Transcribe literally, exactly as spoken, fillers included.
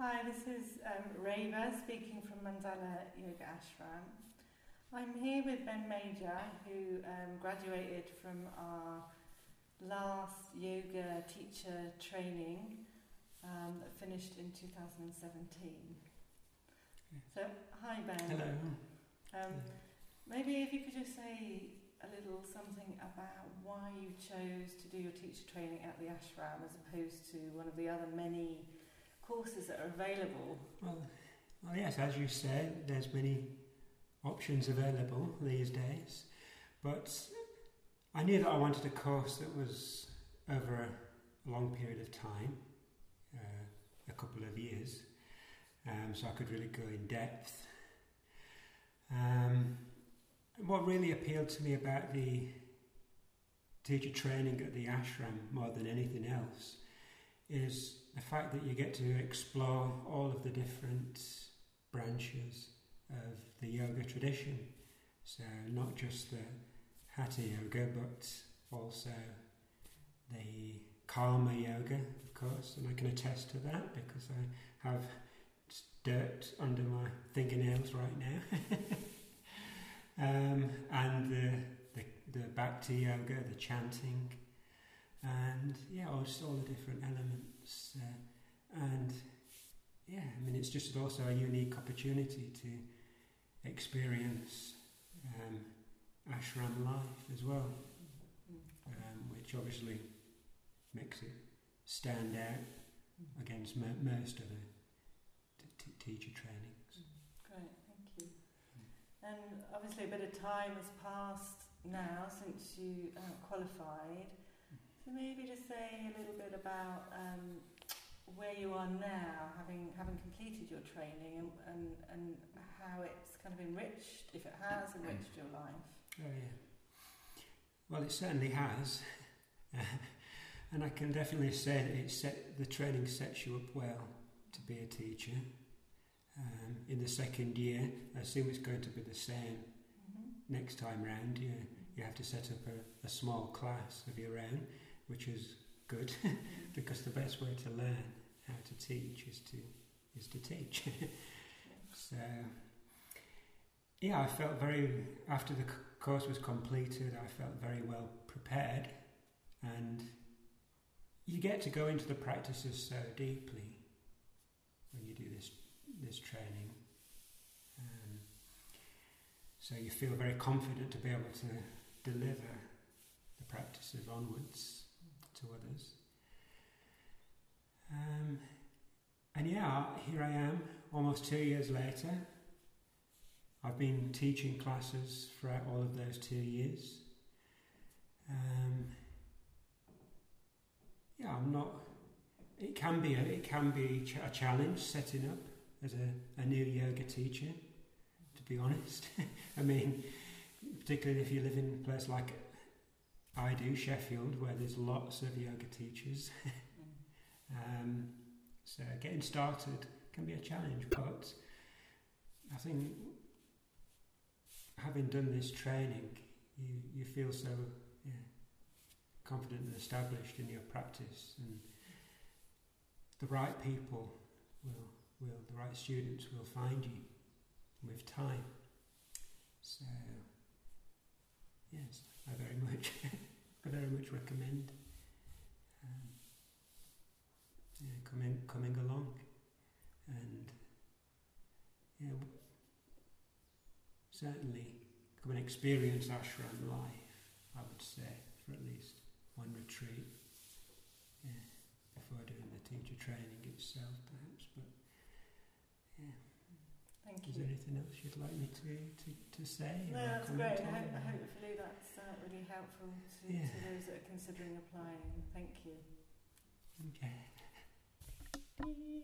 Hi, this is um, Reva speaking from Mandala Yoga Ashram. I'm here with Ben Major, who um, graduated from our last yoga teacher training um, that finished in two thousand seventeen. So, hi Ben. Hello. Um, maybe if you could just say a little something about why you chose to do your teacher training at the ashram as opposed to one of the other many courses that are available. Well, well, yes, as you said, there's many options available these days, but I knew that I wanted a course that was over a long period of time, uh, a couple of years, um, so I could really go in depth. Um, what really appealed to me about the teacher training at the ashram more than anything else is the fact that you get to explore all of the different branches of the yoga tradition. So not just the Hatha yoga, but also the Karma yoga, of course, and I can attest to that because I have dirt under my fingernails right now. um, and the, the, the Bhakti yoga, the chanting, and yeah, just all the different elements. Uh, and yeah, I mean, it's just also a unique opportunity to experience um, ashram life as well, um, which obviously makes it stand out against mo- most of the t- t- teacher trainings. Great, thank you. And obviously a bit of time has passed now since you uh, qualified. So maybe just say a little bit about um, where you are now, having having completed your training, and, and, and how it's kind of enriched, if it has enriched your life. Oh yeah. Well, it certainly has, and I can definitely say that it set the training sets you up well to be a teacher. Um, in the second year, I assume it's going to be the same mm-hmm. next time round. You you have to set up a, a small class of your own, which is good because the best way to learn how to teach is to is to teach. So yeah, I felt very, after the c- course was completed, I felt very well prepared, and you get to go into the practices so deeply when you do this this training. Um, so you feel very confident to be able to deliver the practices onwards to others. Um, and yeah, here I am, almost two years later. I've been teaching classes throughout all of those two years. Um, yeah, I'm not. It can be a, it can be ch- a challenge setting up as a, a new yoga teacher. To be honest, I mean, particularly if you live in a place like I do, Sheffield, where there's lots of yoga teachers. um, so getting started can be a challenge, but I think having done this training, you, you feel so yeah, confident and established in your practice, and the right people will, will the right students will find you with time. So yes, I very much, I very much recommend um, yeah, coming coming along, and yeah, certainly come and experience ashram life. I would say for at least one retreat, yeah, before doing the teacher training itself, perhaps. But yeah. Thank Is you. there anything else you'd like me to, to, to say? No, or that's comment great. on? Ho- hopefully that's uh, really helpful to, Yeah. to those that are considering applying. Thank you. Okay.